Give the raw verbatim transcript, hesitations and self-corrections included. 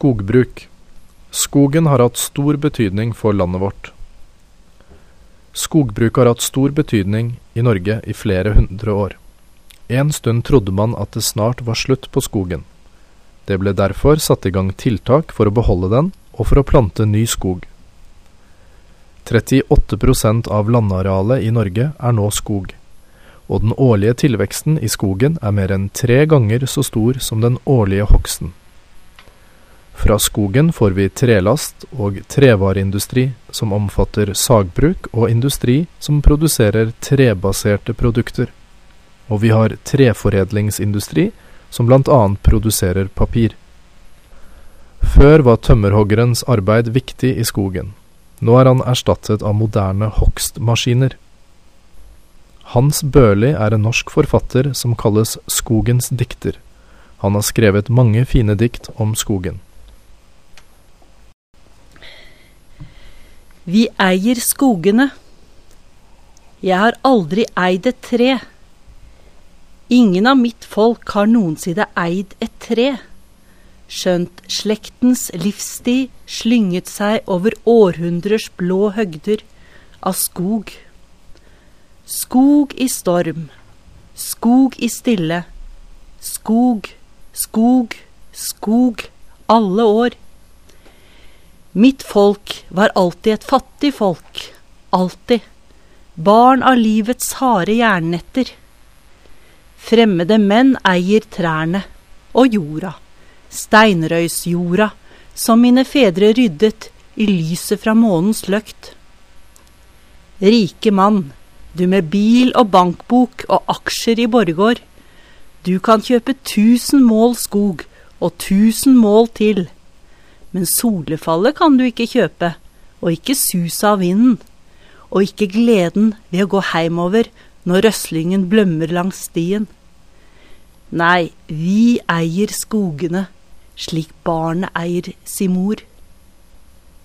Skogbruk. Skogen har hatt stor betydning for landet vårt. Skogbruk har hatt stor betydning i Norge i flere hundre år. En stund trodde man at det snart var slutt på skogen. Det ble derfor satt i gang tiltak for å beholde den og for å plante ny skog. trettiåtte prosent av landarealet i Norge er nå skog, og den årlige tilveksten i skogen er mer enn tre ganger så stor som den årlige hogsten. Fra skogen får vi trelast og trevareindustri som omfatter sagbruk og industri som produserer trebaserte produkter. Og vi har treforedlingsindustri som blant annet produserer papir. Før var tømmerhoggerens arbeid viktig i skogen. Nå er han erstattet av moderne hogstmaskiner. Hans Børli er en norsk forfatter som kalles skogens dikter. Han har skrevet mange fine dikt om skogen. Vi eier skogene. Jeg har aldri eid et tre. Ingen av mitt folk har noensinne eid et tre, skjønt slektens livssti slynget seg over århundrers blå høgder av skog. Skog i storm, skog i stille, skog, skog, skog, alle år. Mitt folk var alltid et fattig folk, alltid, barn av livets harde jernnetter. Fremmede menn eier trærne og jorda, steinrøysjorda, som mine fedre ryddet i lyset fra månens løkt. Rike mann, du med bil og bankbok og aksjer i Borregaard, du kan kjøpe tusen mål skog og tusen mål til, men solefallet kan du ikke kjøpe, og ikke suset av vinden, og ikke gleden ved å gå heimover når røslingen blømmer langs stien. Nei, vi eier skogene, slik barnet eier sin mor.